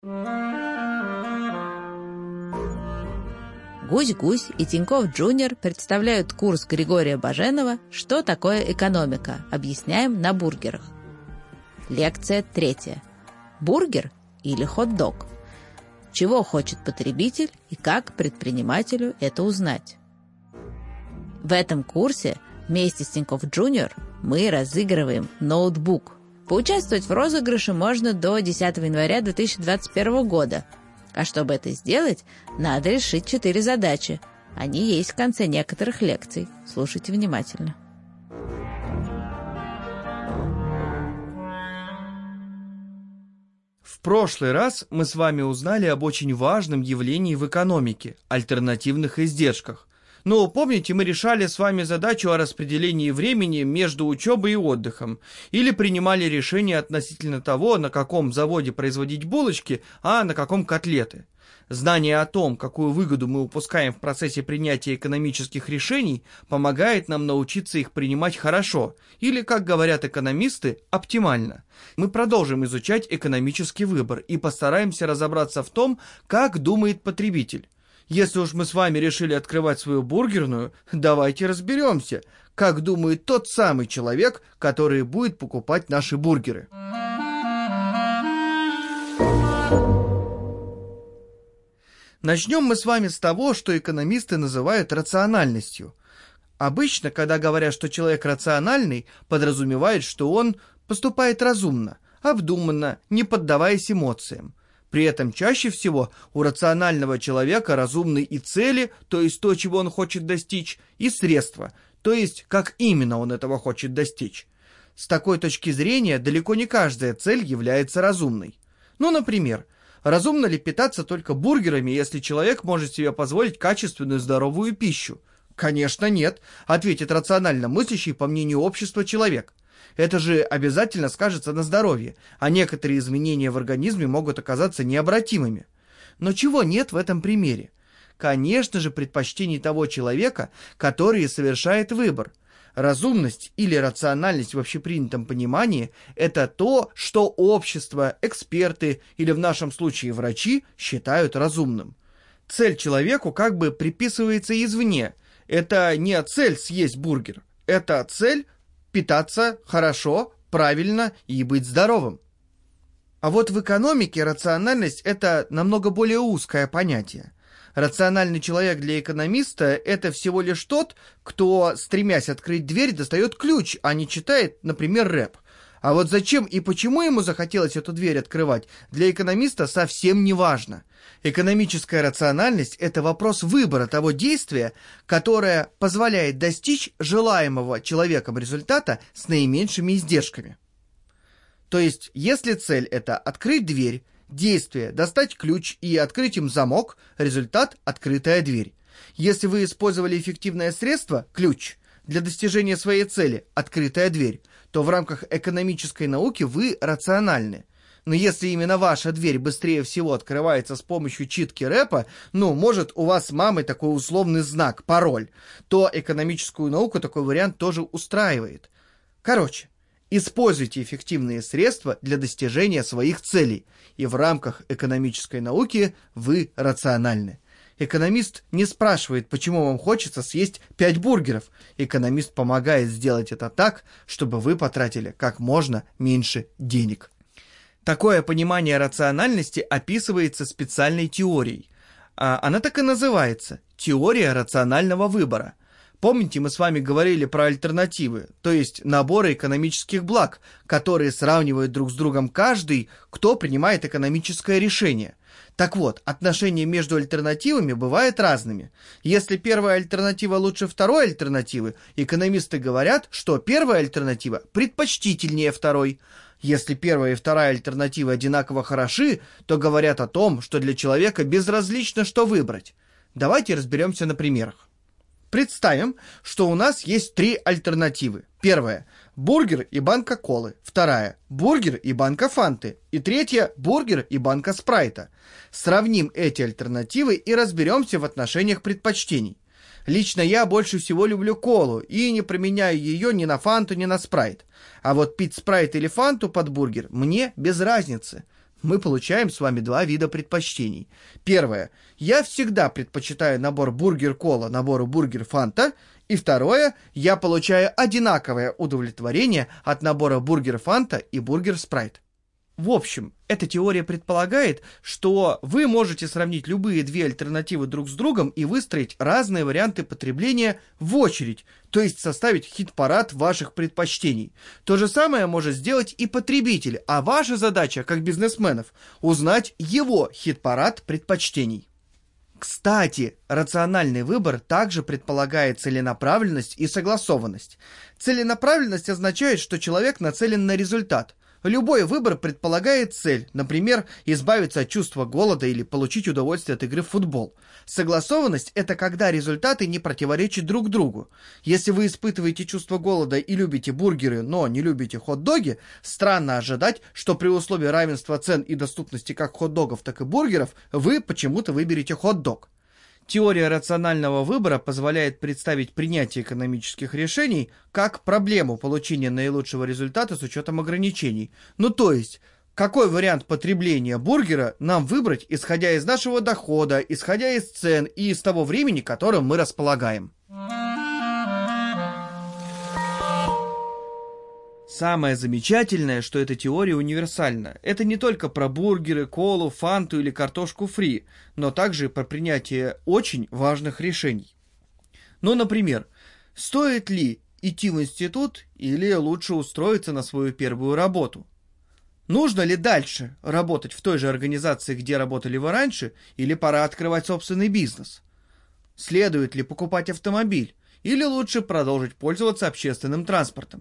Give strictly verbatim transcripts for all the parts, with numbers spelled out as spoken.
Гусь-Гусь и Тинькофф Джуниор представляют курс Григория Баженова «Что такое экономика?» Объясняем на бургерах. Лекция третья. Бургер или хот-дог? Чего хочет потребитель и как предпринимателю это узнать? В этом курсе вместе с Тинькофф Джуниор мы разыгрываем ноутбук. Поучаствовать в розыгрыше можно до десятого января две тысячи двадцать первого года. А чтобы это сделать, надо решить четыре задачи. Они есть в конце некоторых лекций. Слушайте внимательно. В прошлый раз мы с вами узнали об очень важном явлении в экономике – альтернативных издержках. Но помните, мы решали с вами задачу о распределении времени между учебой и отдыхом, или принимали решение относительно того, на каком заводе производить булочки, а на каком котлеты. Знание о том, какую выгоду мы упускаем в процессе принятия экономических решений, помогает нам научиться их принимать хорошо, или, как говорят экономисты, оптимально. Мы продолжим изучать экономический выбор и постараемся разобраться в том, как думает потребитель. Если уж мы с вами решили открывать свою бургерную, давайте разберемся, как думает тот самый человек, который будет покупать наши бургеры. Начнем мы с вами с того, что экономисты называют рациональностью. Обычно, когда говорят, что человек рациональный, подразумевает, что он поступает разумно, обдуманно, не поддаваясь эмоциям. При этом чаще всего у рационального человека разумны и цели, то есть то, чего он хочет достичь, и средства, то есть как именно он этого хочет достичь. С такой точки зрения далеко не каждая цель является разумной. Ну, например, разумно ли питаться только бургерами, если человек может себе позволить качественную здоровую пищу? Конечно, нет, ответит рационально мыслящий, по мнению общества, человек. Это же обязательно скажется на здоровье, а некоторые изменения в организме могут оказаться необратимыми. Но чего нет в этом примере? Конечно же, предпочтений того человека, который совершает выбор. Разумность или рациональность в общепринятом понимании – это то, что общество, эксперты или в нашем случае врачи считают разумным. Цель человеку как бы приписывается извне. Это не цель съесть бургер, это цель питаться хорошо, правильно и быть здоровым. А вот в экономике рациональность – это намного более узкое понятие. Рациональный человек для экономиста – это всего лишь тот, кто, стремясь открыть дверь, достает ключ, а не читает, например, рэп. А вот зачем и почему ему захотелось эту дверь открывать, для экономиста совсем не важно. Экономическая рациональность – это вопрос выбора того действия, которое позволяет достичь желаемого человеком результата с наименьшими издержками. То есть, если цель – это открыть дверь, действие – достать ключ и открыть им замок, результат – открытая дверь. Если вы использовали эффективное средство – ключ, для достижения своей цели – открытая дверь, то в рамках экономической науки вы рациональны. Но если именно ваша дверь быстрее всего открывается с помощью читки рэпа, ну, может, у вас с мамой такой условный знак, пароль, то экономическую науку такой вариант тоже устраивает. Короче, используйте эффективные средства для достижения своих целей, и в рамках экономической науки вы рациональны. Экономист не спрашивает, почему вам хочется съесть пять бургеров. Экономист помогает сделать это так, чтобы вы потратили как можно меньше денег. Такое понимание рациональности описывается специальной теорией. А она так и называется – теория рационального выбора. Помните, мы с вами говорили про альтернативы, то есть наборы экономических благ, которые сравнивают друг с другом каждый, кто принимает экономическое решение. Так вот, отношения между альтернативами бывают разными. Если первая альтернатива лучше второй альтернативы, экономисты говорят, что первая альтернатива предпочтительнее второй. Если первая и вторая альтернативы одинаково хороши, то говорят о том, что для человека безразлично, что выбрать. Давайте разберемся на примерах. Представим, что у нас есть три альтернативы. Первая – бургер и банка колы. Вторая – бургер и банка фанты. И третья – бургер и банка спрайта. Сравним эти альтернативы и разберемся в отношениях предпочтений. Лично я больше всего люблю колу и не променяю ее ни на фанту, ни на спрайт. А вот пить спрайт или фанту под бургер мне без разницы. Мы получаем с вами два вида предпочтений. Первое. Я всегда предпочитаю набор бургер-кола набору бургер-фанта. И второе. Я получаю одинаковое удовлетворение от набора бургер-фанта и бургер-спрайт. В общем, эта теория предполагает, что вы можете сравнить любые две альтернативы друг с другом и выстроить разные варианты потребления в очередь, то есть составить хит-парад ваших предпочтений. То же самое может сделать и потребитель, а ваша задача, как бизнесменов, узнать его хит-парад предпочтений. Кстати, рациональный выбор также предполагает целенаправленность и согласованность. Целенаправленность означает, что человек нацелен на результат. Любой выбор предполагает цель, например, избавиться от чувства голода или получить удовольствие от игры в футбол. Согласованность – это когда результаты не противоречат друг другу. Если вы испытываете чувство голода и любите бургеры, но не любите хот-доги, странно ожидать, что при условии равенства цен и доступности как хот-догов, так и бургеров вы почему-то выберете хот-дог. Теория рационального выбора позволяет представить принятие экономических решений как проблему получения наилучшего результата с учетом ограничений. Ну то есть, какой вариант потребления бургера нам выбрать, исходя из нашего дохода, исходя из цен и из того времени, которым мы располагаем. Самое замечательное, что эта теория универсальна. Это не только про бургеры, колу, фанту или картошку фри, но также и про принятие очень важных решений. Ну, например, стоит ли идти в институт или лучше устроиться на свою первую работу? Нужно ли дальше работать в той же организации, где работали вы раньше, или пора открывать собственный бизнес? Следует ли покупать автомобиль, или лучше продолжить пользоваться общественным транспортом?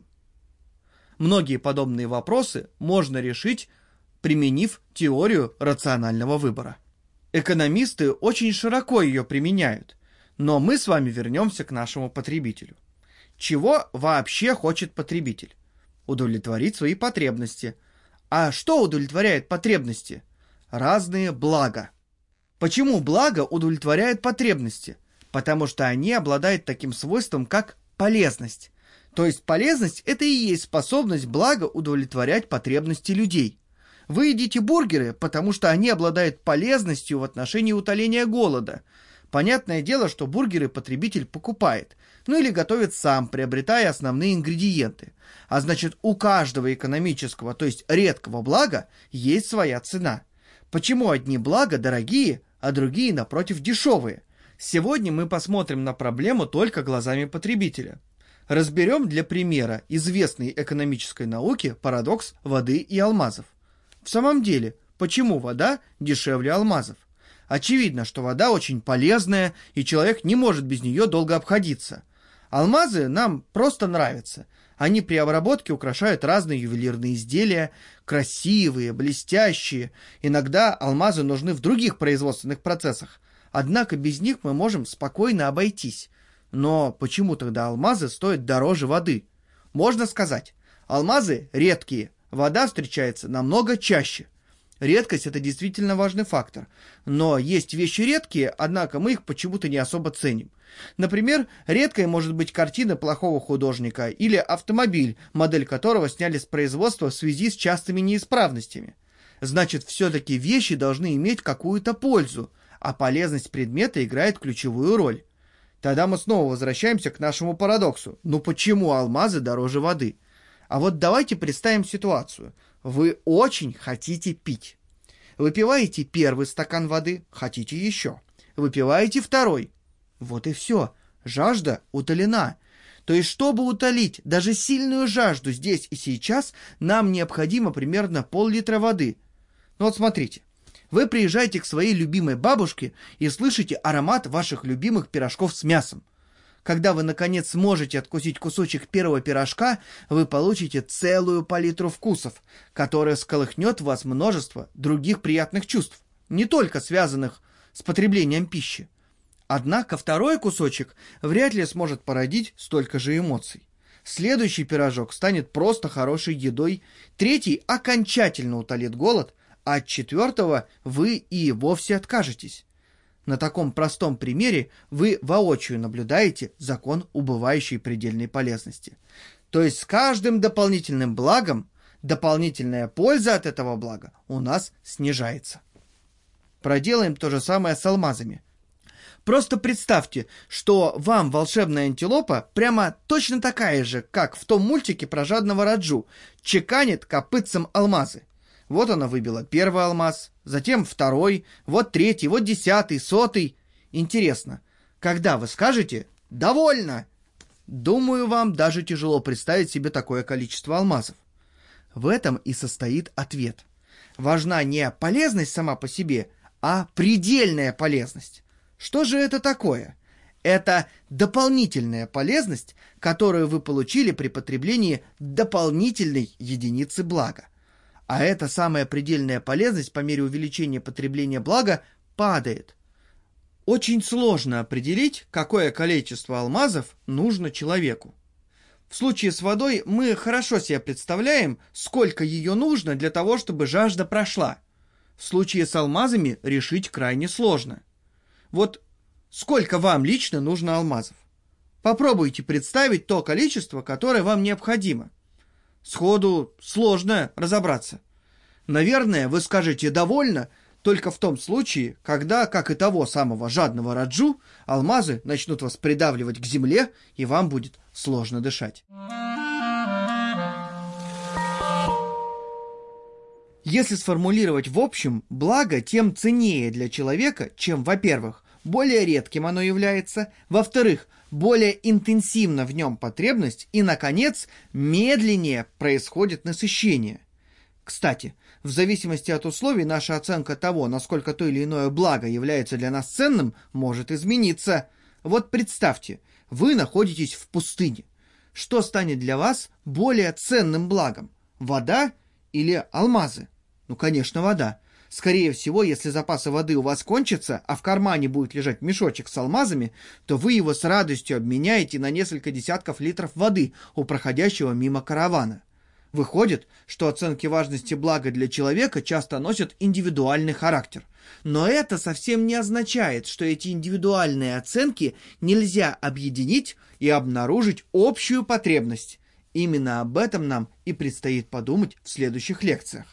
Многие подобные вопросы можно решить, применив теорию рационального выбора. Экономисты очень широко ее применяют, но мы с вами вернемся к нашему потребителю. Чего вообще хочет потребитель? Удовлетворить свои потребности. А что удовлетворяет потребности? Разные блага. Почему благо удовлетворяет потребности? Потому что они обладают таким свойством, как полезность. То есть полезность – это и есть способность блага удовлетворять потребности людей. Вы едите бургеры, потому что они обладают полезностью в отношении утоления голода. Понятное дело, что бургеры потребитель покупает, ну или готовит сам, приобретая основные ингредиенты. А значит, у каждого экономического, то есть редкого блага, есть своя цена. Почему одни блага дорогие, а другие, напротив, дешевые? Сегодня мы посмотрим на проблему только глазами потребителя. Разберем для примера известной экономической науки парадокс воды и алмазов. В самом деле, почему вода дешевле алмазов? Очевидно, что вода очень полезная, и человек не может без нее долго обходиться. Алмазы нам просто нравятся. Они при обработке украшают разные ювелирные изделия, красивые, блестящие. Иногда алмазы нужны в других производственных процессах. Однако без них мы можем спокойно обойтись. Но почему тогда алмазы стоят дороже воды? Можно сказать, алмазы редкие, вода встречается намного чаще. Редкость – это действительно важный фактор. Но есть вещи редкие, однако мы их почему-то не особо ценим. Например, редкой может быть картина плохого художника или автомобиль, модель которого сняли с производства в связи с частыми неисправностями. Значит, все-таки вещи должны иметь какую-то пользу, а полезность предмета играет ключевую роль. Тогда мы снова возвращаемся к нашему парадоксу. Ну почему алмазы дороже воды? А вот давайте представим ситуацию. Вы очень хотите пить. Выпиваете первый стакан воды, хотите еще. Выпиваете второй. Вот и все. Жажда утолена. То есть, чтобы утолить даже сильную жажду здесь и сейчас, нам необходимо примерно пол-литра воды. Ну вот смотрите. Вы приезжаете к своей любимой бабушке и слышите аромат ваших любимых пирожков с мясом. Когда вы, наконец, сможете откусить кусочек первого пирожка, вы получите целую палитру вкусов, которая всколыхнет в вас множество других приятных чувств, не только связанных с потреблением пищи. Однако второй кусочек вряд ли сможет породить столько же эмоций. Следующий пирожок станет просто хорошей едой, третий окончательно утолит голод, а от четвертого вы и вовсе откажетесь. На таком простом примере вы воочию наблюдаете закон убывающей предельной полезности. То есть с каждым дополнительным благом дополнительная польза от этого блага у нас снижается. Проделаем то же самое с алмазами. Просто представьте, что вам волшебная антилопа прямо точно такая же, как в том мультике про жадного Раджу, чеканит копытцем алмазы. Вот она выбила первый алмаз, затем второй, вот третий, вот десятый, сотый. Интересно, когда вы скажете «довольно»? Думаю, вам даже тяжело представить себе такое количество алмазов. В этом и состоит ответ. Важна не полезность сама по себе, а предельная полезность. Что же это такое? Это дополнительная полезность, которую вы получили при потреблении дополнительной единицы блага. А эта самая предельная полезность по мере увеличения потребления блага падает. Очень сложно определить, какое количество алмазов нужно человеку. В случае с водой мы хорошо себе представляем, сколько ее нужно для того, чтобы жажда прошла. В случае с алмазами решить крайне сложно. Вот сколько вам лично нужно алмазов? Попробуйте представить то количество, которое вам необходимо. Сходу сложно разобраться. Наверное, вы скажете «довольно» только в том случае, когда, как и того самого жадного Раджу, алмазы начнут вас придавливать к земле, и вам будет сложно дышать. Если сформулировать в общем, благо тем ценнее для человека, чем, во-первых, более редким оно является, во-вторых, более интенсивна в нем потребность и, наконец, медленнее происходит насыщение. Кстати, в зависимости от условий наша оценка того, насколько то или иное благо является для нас ценным, может измениться. Вот представьте, вы находитесь в пустыне. Что станет для вас более ценным благом? Вода или алмазы? Ну, конечно, вода. Скорее всего, если запасы воды у вас кончатся, а в кармане будет лежать мешочек с алмазами, то вы его с радостью обменяете на несколько десятков литров воды у проходящего мимо каравана. Выходит, что оценки важности блага для человека часто носят индивидуальный характер. Но это совсем не означает, что эти индивидуальные оценки нельзя объединить и обнаружить общую потребность. Именно об этом нам и предстоит подумать в следующих лекциях.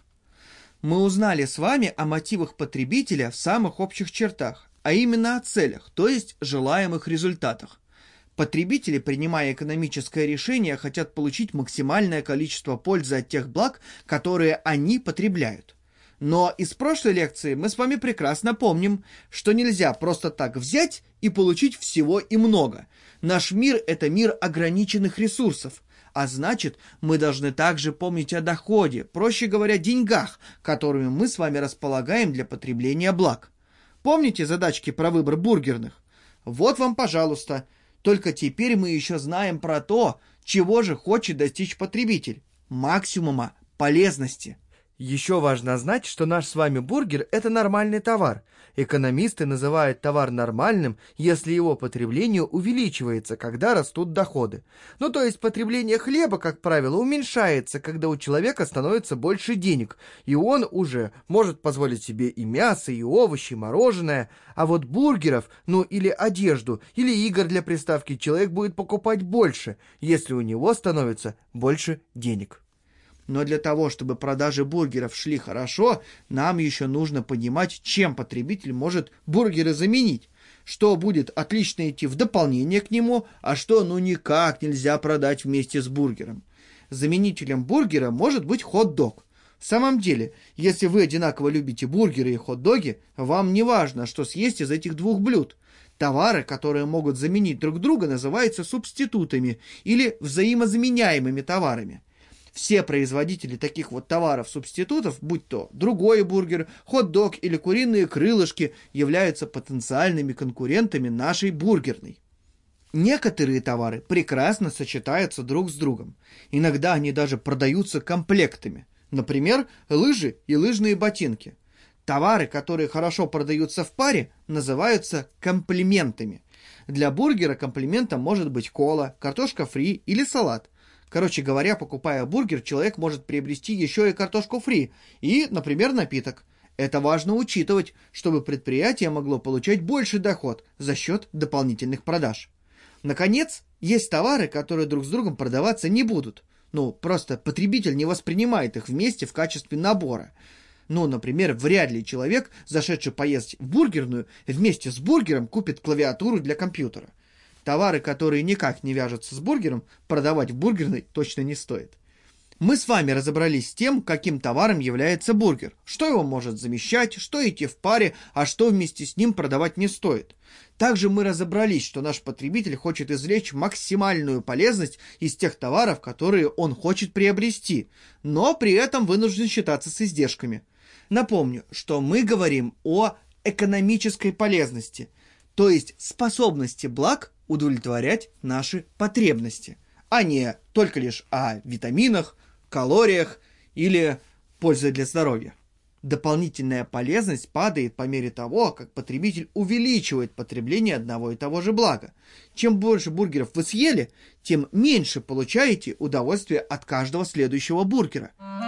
Мы узнали с вами о мотивах потребителя в самых общих чертах, а именно о целях, то есть желаемых результатах. Потребители, принимая экономическое решение, хотят получить максимальное количество пользы от тех благ, которые они потребляют. Но из прошлой лекции мы с вами прекрасно помним, что нельзя просто так взять и получить всего и много. Наш мир – это мир ограниченных ресурсов, а значит, мы должны также помнить о доходе, проще говоря, деньгах, которыми мы с вами располагаем для потребления благ. Помните задачки про выбор бургерных? Вот вам, пожалуйста. Только теперь мы еще знаем про то, чего же хочет достичь потребитель – максимума полезности. Еще важно знать, что наш с вами бургер – это нормальный товар. Экономисты называют товар нормальным, если его потребление увеличивается, когда растут доходы. Ну, то есть потребление хлеба, как правило, уменьшается, когда у человека становится больше денег, и он уже может позволить себе и мясо, и овощи, и мороженое. А вот бургеров, ну или одежду, или игр для приставки человек будет покупать больше, если у него становится больше денег. Но для того, чтобы продажи бургеров шли хорошо, нам еще нужно понимать, чем потребитель может бургеры заменить. Что будет отлично идти в дополнение к нему, а что ну никак нельзя продать вместе с бургером. Заменителем бургера может быть хот-дог. В самом деле, если вы одинаково любите бургеры и хот-доги, вам не важно, что съесть из этих двух блюд. Товары, которые могут заменить друг друга, называются субститутами или взаимозаменяемыми товарами. Все производители таких вот товаров-субститутов, будь то другой бургер, хот-дог или куриные крылышки, являются потенциальными конкурентами нашей бургерной. Некоторые товары прекрасно сочетаются друг с другом. Иногда они даже продаются комплектами. Например, лыжи и лыжные ботинки. Товары, которые хорошо продаются в паре, называются комплиментами. Для бургера комплиментом может быть кола, картошка фри или салат. Короче говоря, покупая бургер, человек может приобрести еще и картошку фри и, например, напиток. Это важно учитывать, чтобы предприятие могло получать больший доход за счет дополнительных продаж. Наконец, есть товары, которые друг с другом продаваться не будут. Ну, просто потребитель не воспринимает их вместе в качестве набора. Ну, например, вряд ли человек, зашедший поесть в бургерную, вместе с бургером купит клавиатуру для компьютера. Товары, которые никак не вяжутся с бургером, продавать в бургерной точно не стоит. Мы с вами разобрались с тем, каким товаром является бургер, что его может замещать, что идти в паре, а что вместе с ним продавать не стоит. Также мы разобрались, что наш потребитель хочет извлечь максимальную полезность из тех товаров, которые он хочет приобрести, но при этом вынужден считаться с издержками. Напомню, что мы говорим о экономической полезности, то есть способности благ удовлетворять наши потребности, а не только лишь о витаминах, калориях или пользе для здоровья. Дополнительная полезность падает по мере того, как потребитель увеличивает потребление одного и того же блага. Чем больше бургеров вы съели, тем меньше получаете удовольствия от каждого следующего бургера.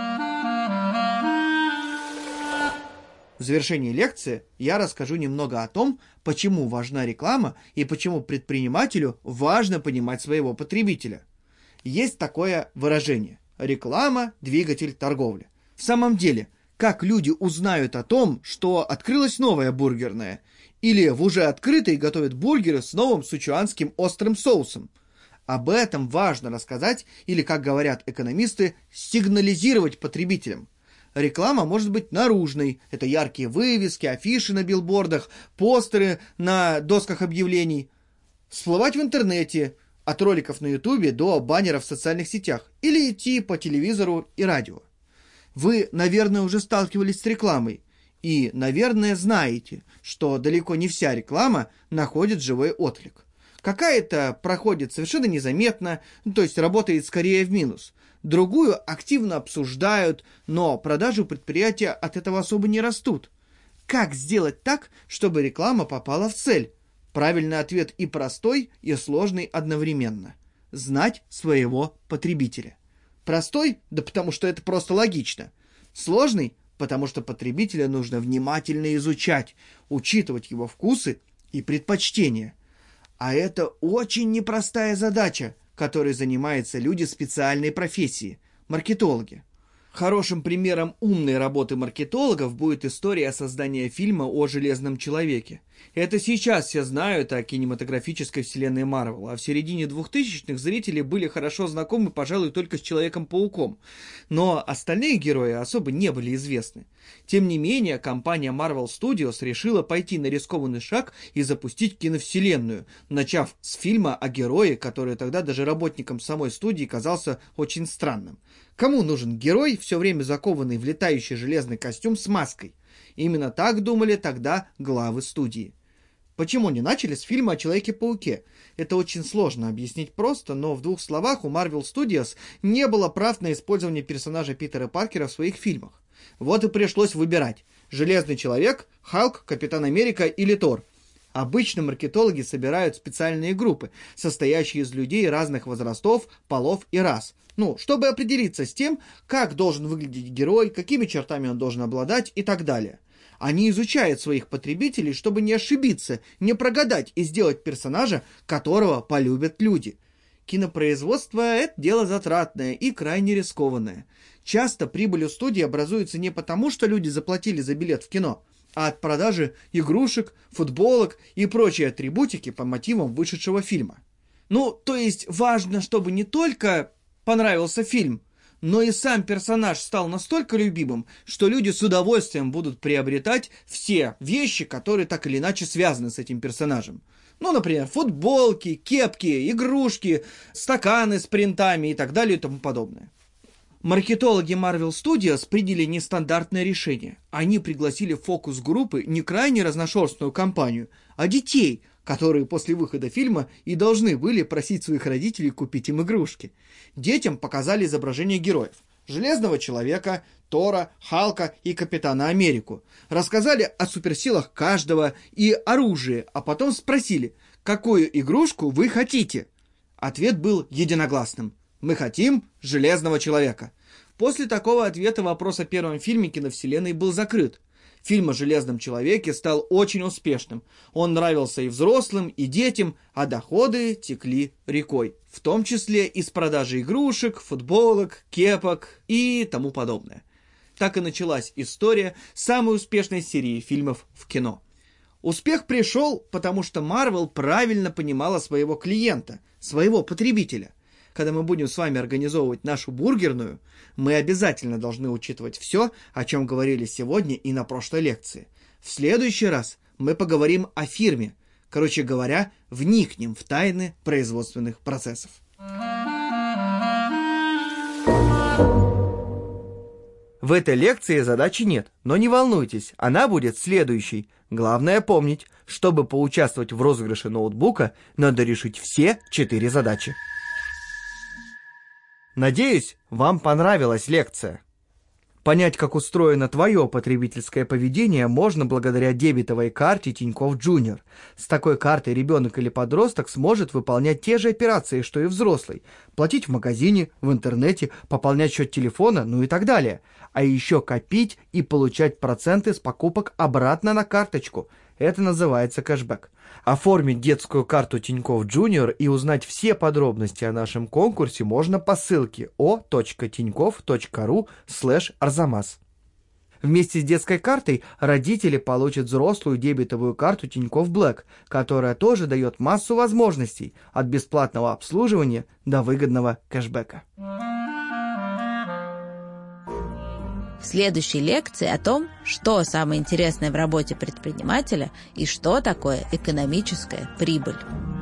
В завершении лекции я расскажу немного о том, почему важна реклама и почему предпринимателю важно понимать своего потребителя. Есть такое выражение: реклама – двигатель торговли. В самом деле, как люди узнают о том, что открылась новая бургерная, или в уже открытой готовят бургеры с новым сычуанским острым соусом? Об этом важно рассказать или, как говорят экономисты, сигнализировать потребителям. Реклама может быть наружной. Это яркие вывески, афиши на билбордах, постеры на досках объявлений. Всплывать в интернете, от роликов на ютубе до баннеров в социальных сетях, или идти по телевизору и радио. Вы, наверное, уже сталкивались с рекламой и, наверное, знаете, что далеко не вся реклама находит живой отклик. Какая-то проходит совершенно незаметно, то есть работает скорее в минус. Другую активно обсуждают, но продажи у предприятия от этого особо не растут. Как сделать так, чтобы реклама попала в цель? Правильный ответ и простой, и сложный одновременно. Знать своего потребителя. Простой? Да потому что это просто логично. Сложный? Потому что потребителя нужно внимательно изучать, учитывать его вкусы и предпочтения. А это очень непростая задача, которой занимаются люди специальной профессии – маркетологи. Хорошим примером умной работы маркетологов будет история создания фильма о Железном человеке. Это сейчас все знают о кинематографической вселенной Марвел, а в середине двухтысячных зрители были хорошо знакомы, пожалуй, только с Человеком-пауком. Но остальные герои особо не были известны. Тем не менее, компания Marvel Studios решила пойти на рискованный шаг и запустить киновселенную, начав с фильма о герое, который тогда даже работникам самой студии казался очень странным. Кому нужен герой, все время закованный в летающий железный костюм с маской? Именно так думали тогда главы студии. Почему не начали с фильма о Человеке-пауке? Это очень сложно объяснить просто, но в двух словах у Marvel Studios не было прав на использование персонажа Питера Паркера в своих фильмах. Вот и пришлось выбирать: Железный Человек, Халк, Капитан Америка или Тор. Обычно маркетологи собирают специальные группы, состоящие из людей разных возрастов, полов и рас. Ну, чтобы определиться с тем, как должен выглядеть герой, какими чертами он должен обладать и так далее. Они изучают своих потребителей, чтобы не ошибиться, не прогадать и сделать персонажа, которого полюбят люди. Кинопроизводство – это дело затратное и крайне рискованное. Часто прибыль у студии образуется не потому, что люди заплатили за билет в кино, а от продажи игрушек, футболок и прочей атрибутики по мотивам вышедшего фильма. Ну, то есть важно, чтобы не только понравился фильм, но и сам персонаж стал настолько любимым, что люди с удовольствием будут приобретать все вещи, которые так или иначе связаны с этим персонажем. Ну, например, футболки, кепки, игрушки, стаканы с принтами и так далее и тому подобное. Маркетологи Marvel Studios приняли нестандартное решение. Они пригласили в фокус группы не крайне разношерстную компанию, а детей, которые после выхода фильма и должны были просить своих родителей купить им игрушки. Детям показали изображения героев: Железного Человека, Тора, Халка и Капитана Америку. Рассказали о суперсилах каждого и оружии, а потом спросили, какую игрушку вы хотите. Ответ был единогласным: мы хотим Железного Человека. После такого ответа вопрос о первом фильме киновселенной был закрыт. Фильм о Железном человеке стал очень успешным. Он нравился и взрослым, и детям, а доходы текли рекой. В том числе из продажи игрушек, футболок, кепок и тому подобное. Так и началась история самой успешной серии фильмов в кино. Успех пришел, потому что Marvel правильно понимала своего клиента, своего потребителя. Когда мы будем с вами организовывать нашу бургерную, мы обязательно должны учитывать все, о чем говорили сегодня и на прошлой лекции. В следующий раз мы поговорим о фирме. Короче говоря, вникнем в тайны производственных процессов. В этой лекции задачи нет, но не волнуйтесь, она будет следующей. Главное помнить, чтобы поучаствовать в розыгрыше ноутбука, надо решить все четыре задачи. Надеюсь, вам понравилась лекция. Понять, как устроено твое потребительское поведение, можно благодаря дебетовой карте Тинькофф Junior. С такой картой ребенок или подросток сможет выполнять те же операции, что и взрослый. Платить в магазине, в интернете, пополнять счет телефона, ну и так далее. А еще копить и получать проценты с покупок обратно на карточку. Это называется кэшбэк. Оформить детскую карту Тинькофф Junior и узнать все подробности о нашем конкурсе можно по ссылке о точка тинькофф точка ру слэш арзамас. Вместе с детской картой родители получат взрослую дебетовую карту Тинькофф Black, которая тоже дает массу возможностей от бесплатного обслуживания до выгодного кэшбэка. В следующей лекции о том, что самое интересное в работе предпринимателя и что такое экономическая прибыль.